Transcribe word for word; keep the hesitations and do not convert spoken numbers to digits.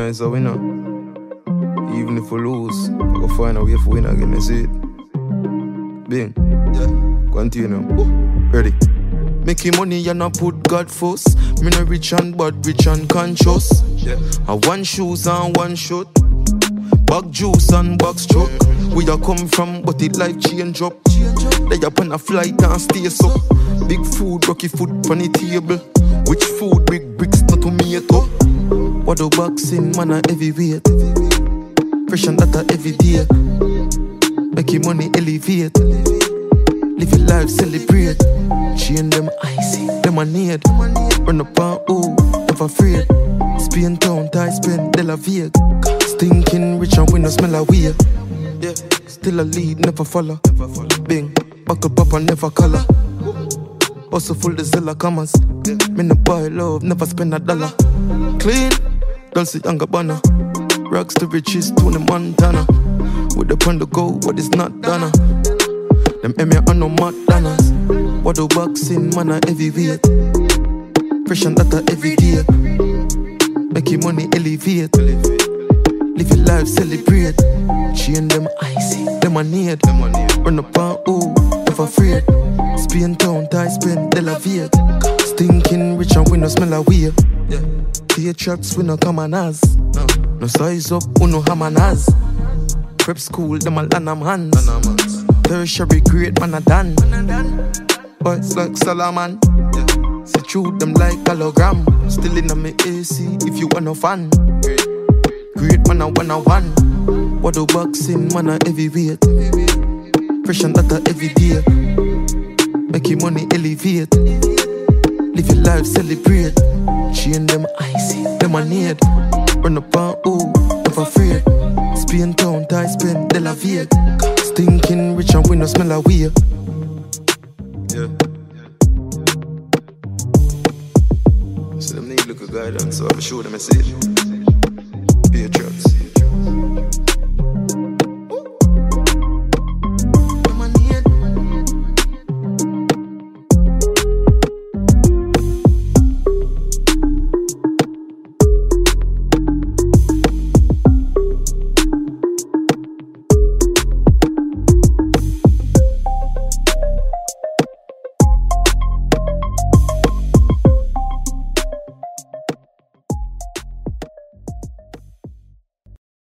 is a winner. Even if we lose, I go find a way for win again, you see it. Bing, yeah. Continue. Ready. Making money and I put God first. Me no rich and bad, rich and conscious. Yeah. I one shoes and one shot. Bag juice and box truck. Mm-hmm. We a come from, but it life change up. They up on a flight and stay so. Big food, rocky food on the table. Which food, big bricks, not to me at all. What the boxing, man, a heavyweight. Fresh and that a every day. Making money elevate. Live your life, celebrate. Chain them icy, them a need. Run up and oh, never afraid. Spain town, tie spend, De La Vega. Stinking rich and we no smell a weird. Yeah, still a lead, never follow. Bing, buckle pop and never color. Also full the Zilla commas. Yeah. Me no buy love, never spend a dollar. Clean, Dolce and Gabbana. Rocks to riches, Tony Montana. With the pun to go, what is not done. Them Emmy on no Madonnas. What the boxing, man, a heavyweight. Fresh and that a every day. Making money elevate. Live your life, celebrate. Chain them icy, them a need. Run up and oh, never afraid. Spain town, tie spend, De La Vega. Stinking rich and we no smell a weird. Yeah. Tear traps, we no come on us. No. No size up, we no ham on us. Prep school, them a land am hands. Tertiary grade, man a done. Boys like Salaman. Yeah. See through them like hologram. Still in a me A C if you want no fun. Great man a one a one. What the boxing, man a heavyweight. Fresh and that a every day. Making money elevate. Live your life, celebrate. Chain them icy, them a need. Run up and oh, never afraid. Spain town, tie spend, De La Vega. Stinking rich and we no smell a weird. Yeah. So them need look a guidance, so I have to show them a message.